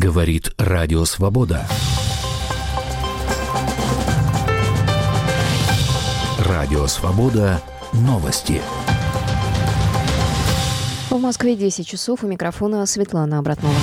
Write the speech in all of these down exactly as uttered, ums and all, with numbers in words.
Говорит Радио Свобода. Радио Свобода. Новости. В Москве десять часов. У микрофона Светлана Обратнова.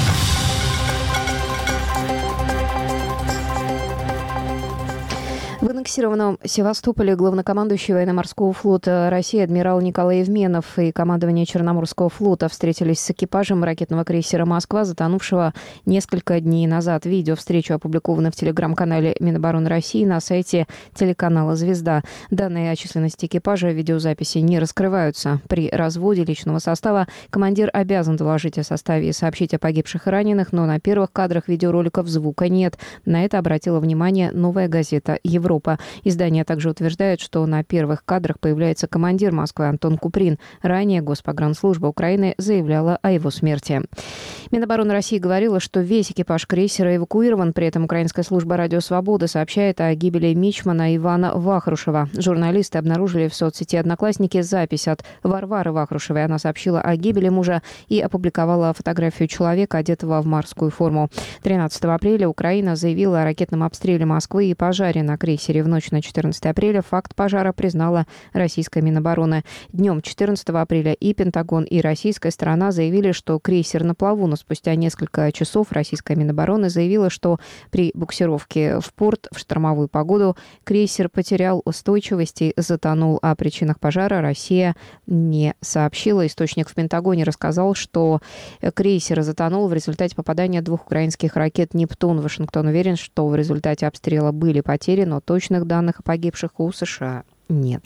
В аннексированном Севастополе главнокомандующий военно-морского флота России адмирал Николай Евменов и командование Черноморского флота встретились с экипажем ракетного крейсера «Москва», затонувшего несколько дней назад. Видео встречи опубликовано в телеграм-канале Минобороны России на сайте телеканала «Звезда». Данные о численности экипажа в видеозаписи не раскрываются. При разводе личного состава командир обязан доложить о составе и сообщить о погибших и раненых, но на первых кадрах видеороликов звука нет. На это обратила внимание «Новая газета Европа». Издание также утверждает, что на первых кадрах появляется командир Москвы Антон Куприн. Ранее Госпогранслужба Украины заявляла о его смерти. Минобороны России говорила, что весь экипаж крейсера эвакуирован. При этом украинская служба «Радио Свобода» сообщает о гибели мичмана Ивана Вахрушева. Журналисты обнаружили в соцсети «Одноклассники» запись от Варвары Вахрушевой. Она сообщила о гибели мужа и опубликовала фотографию человека, одетого в морскую форму. тринадцатого апреля Украина заявила о ракетном обстреле Москвы и пожаре на крейсере. В ночь на четырнадцатое апреля факт пожара признала российская Минобороны. Днем четырнадцатого апреля и Пентагон, и российская сторона заявили, что крейсер на плаву, но спустя несколько часов российская Минобороны заявила, что при буксировке в порт в штормовую погоду крейсер потерял устойчивость и затонул. О причинах пожара Россия не сообщила. Источник в Пентагоне рассказал, что крейсер затонул в результате попадания двух украинских ракет «Нептун». Вашингтон уверен, что в результате обстрела были потери, но точных данных о погибших у США нет.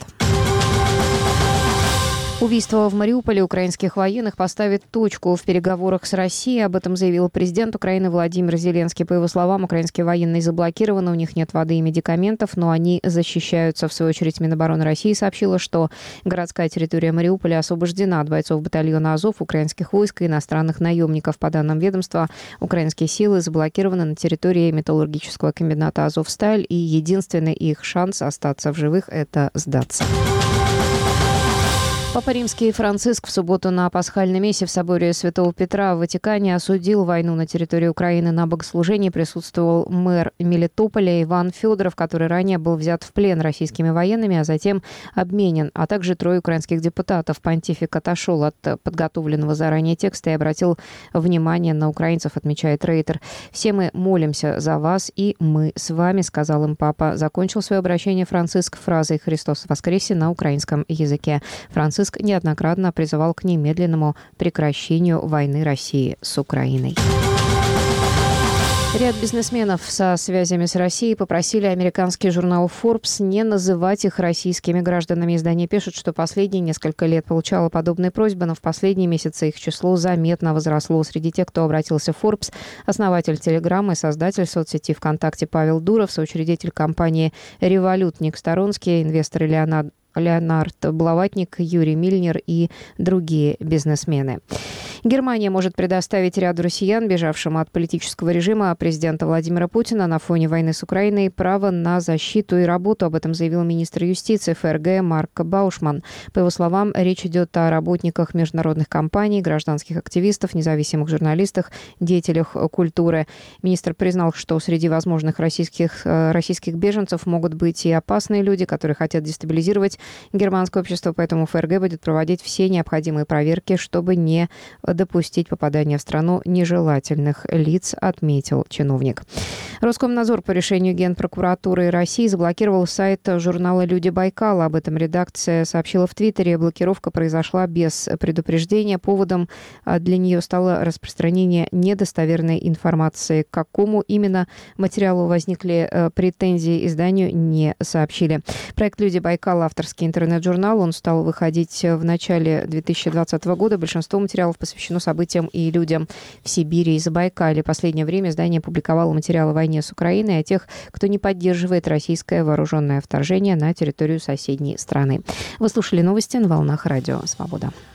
Убийство в Мариуполе украинских военных поставит точку в переговорах с Россией. Об этом заявил президент Украины Владимир Зеленский. По его словам, украинские военные заблокированы, у них нет воды и медикаментов, но они защищаются. В свою очередь, Минобороны России сообщила, что городская территория Мариуполя освобождена от бойцов батальона «Азов», украинских войск и иностранных наемников. По данным ведомства, украинские силы заблокированы на территории металлургического комбината «Азовсталь», и единственный их шанс остаться в живых – это сдаться. Папа Римский Франциск в субботу на пасхальном мессе в соборе Святого Петра в Ватикане осудил войну на территории Украины. На богослужении присутствовал мэр Мелитополя Иван Федоров, который ранее был взят в плен российскими военными, а затем обменен, а также трое украинских депутатов. Понтифик отошел от подготовленного заранее текста и обратил внимание на украинцев, отмечает Рейтер. «Все мы молимся за вас, и мы с вами», сказал им папа. Закончил свое обращение Франциск фразой «Христос воскресе» на украинском языке. Франциск неоднократно призывал к немедленному прекращению войны России с Украиной. Ряд бизнесменов со связями с Россией попросили американский журнал Forbes не называть их российскими гражданами. Издание пишет, что последние несколько лет получало подобные просьбы, но в последние месяцы их число заметно возросло. Среди тех, кто обратился в Forbes, основатель Телеграма и создатель соцсети ВКонтакте Павел Дуров, соучредитель компании «Револют» Ник Сторонский, инвесторы Леонард Леонард Блаватник, Юрий Мильнер и другие бизнесмены. Германия может предоставить ряду россиян, бежавшим от политического режима президента Владимира Путина на фоне войны с Украиной, право на защиту и работу. Об этом заявил министр юстиции ФРГ Марк Баушман. По его словам, речь идет о работниках международных компаний, гражданских активистов, независимых журналистах, деятелях культуры. Министр признал, что среди возможных российских, российских беженцев могут быть и опасные люди, которые хотят дестабилизировать германское общество, поэтому ФРГ будет проводить все необходимые проверки, чтобы не допустить попадания в страну нежелательных лиц, отметил чиновник. Роскомнадзор по решению Генпрокуратуры России заблокировал сайт журнала «Люди Байкала». Об этом редакция сообщила в Твиттере. Блокировка произошла без предупреждения. Поводом для нее стало распространение недостоверной информации. К какому именно материалу возникли претензии, изданию не сообщили. Проект «Люди Байкала» — авторский интернет-журнал. Он стал выходить в начале две тысячи двадцатого года. Большинство материалов посвящено событиям и людям в Сибири и Забайкалье. В последнее время издание публиковало материалы о войне с Украиной, о тех, кто не поддерживает российское вооруженное вторжение на территорию соседней страны. Вы слушали новости на волнах Радио Свобода.